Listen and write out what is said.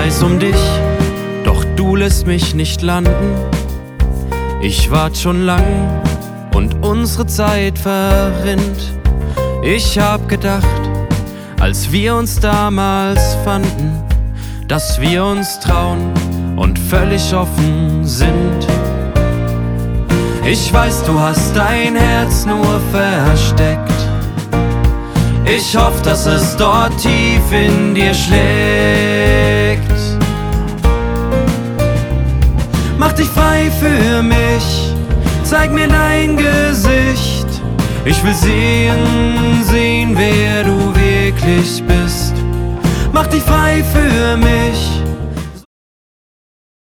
weiß um dich, doch du lässt mich nicht landen. Ich wart schon lang und unsere Zeit verrinnt. Ich hab gedacht, als wir uns damals fanden, dass wir uns trauen und völlig offen sind. Ich weiß, du hast dein Herz nur versteckt. Ich hoffe, dass es dort tief in dir schlägt. Mach dich frei für mich, zeig mir dein Gesicht. Ich will sehen, wer du wirklich bist. Mach dich frei für mich,